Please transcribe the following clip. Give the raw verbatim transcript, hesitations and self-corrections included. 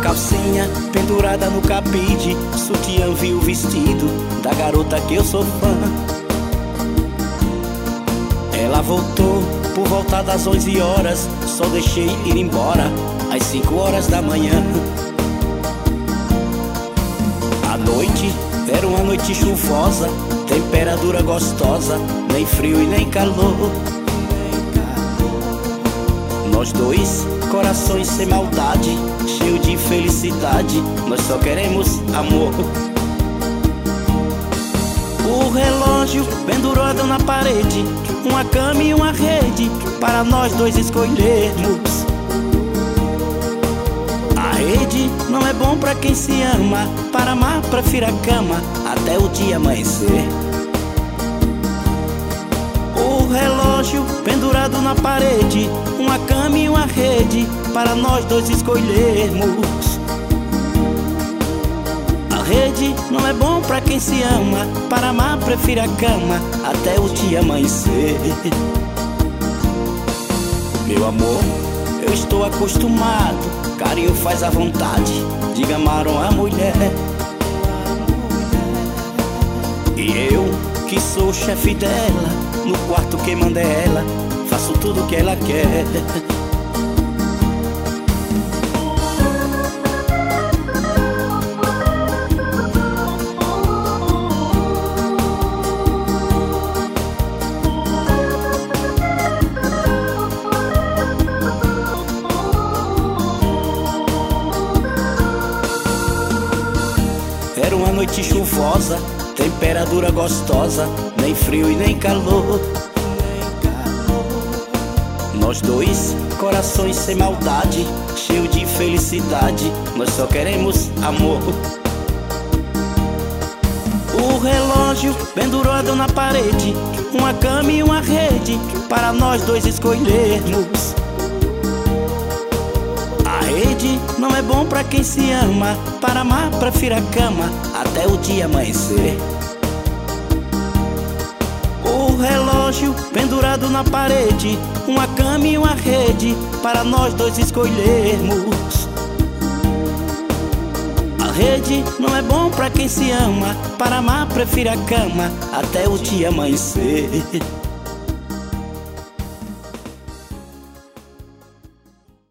calcinha pendurada no cabide, sutiã viu o vestido da garota que eu sou fã. Ela voltou por volta das onze horas, só deixei ir embora às cinco horas da manhã. A noite era uma noite chuvosa, temperatura gostosa, nem frio e nem calor. Nós dois, corações sem maldade, cheio de felicidade, nós só queremos amor. O relógio pendurado na parede, uma cama e uma rede para nós dois escolhermos. A rede não é bom pra quem se ama, para amar prefiro a cama até o dia amanhecer. O relógio pendurado na parede, uma cama e uma rede para nós dois escolhermos. A rede não é bom pra quem se ama, para amar prefiro a cama até o dia amanhecer. Meu amor, eu estou acostumado, carinho faz à vontade, diga amar uma mulher. E eu, que sou o chefe dela, no quarto quem manda é ela, faço tudo o que ela quer. Era uma noite chuvosa, temperatura gostosa, nem frio e nem calor. Nós dois, corações sem maldade, cheio de felicidade, nós só queremos amor. O relógio pendurado na parede, uma cama e uma rede para nós dois escolhermos. A rede não é bom pra quem se ama, para amar prefiro a cama até o dia amanhecer. O relógio pendurado na parede, uma cama e uma rede para nós dois escolhermos. A rede não é bom pra quem se ama, para amar prefiro a cama até o dia amanhecer.